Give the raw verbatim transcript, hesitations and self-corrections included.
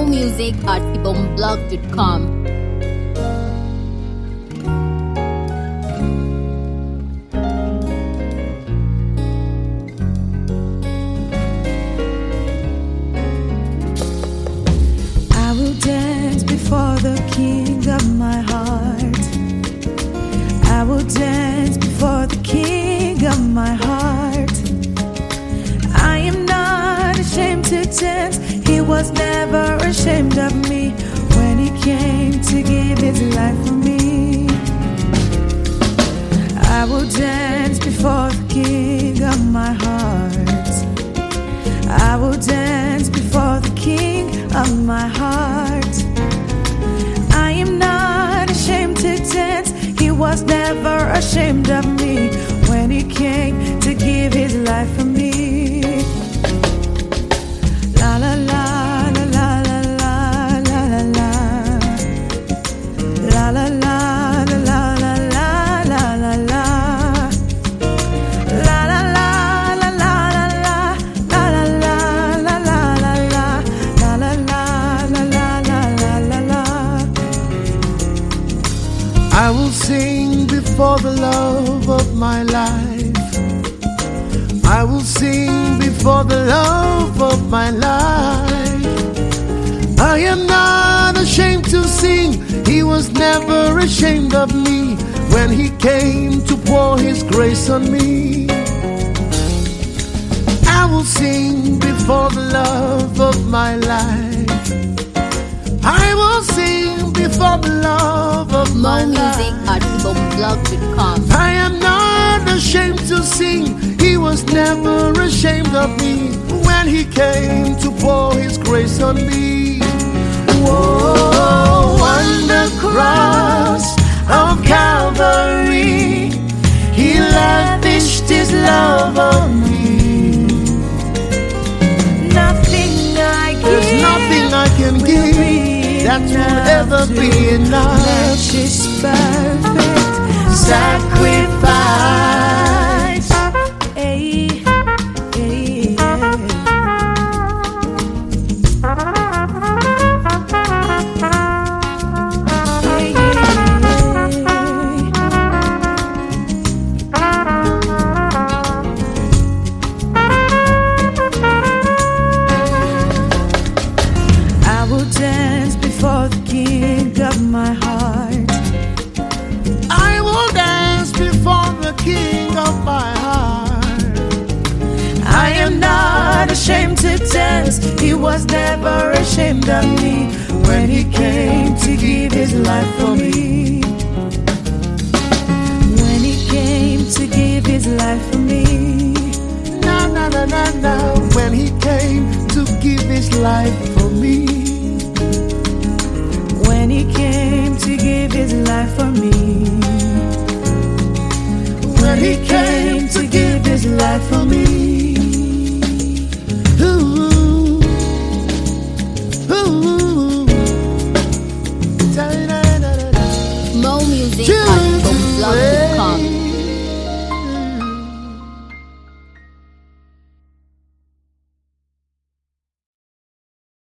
music at ibom blog dot com. I will dance before the King of my heart. I will dance before the King of my heart. I am not ashamed to dance. He was never ashamed of me when he came to give his life for me. I will dance before the King of my heart. I will dance before the King of my heart. I am not ashamed to dance. He was never ashamed of me when he came to give his life for me. La la la la la la la la la la la la la la la la la la la la. I will sing before the love of my life. I will sing before the love of my life. I am not ashamed to sing. He was never ashamed of me when he came to pour his grace on me. I will sing before the love of my life. I will sing before the love of my More life. music at ibom blog dot com. I am not ashamed to sing. He was never ashamed of me when he came to pour his grace on me. Whoa, on the cross of Calvary, he lavished his love on me. Nothing I There's give nothing I can will give be that will ever enough be to enough. match his perfect sacrifice. Hey, hey, I will dance before the King of my heart. I will dance before the King of my heart. I am not ashamed to dance. He was never ashamed of me when he came to give his life for me. When he came to give his life for me. Na na na na na. When he came to give his life for me. When he came to give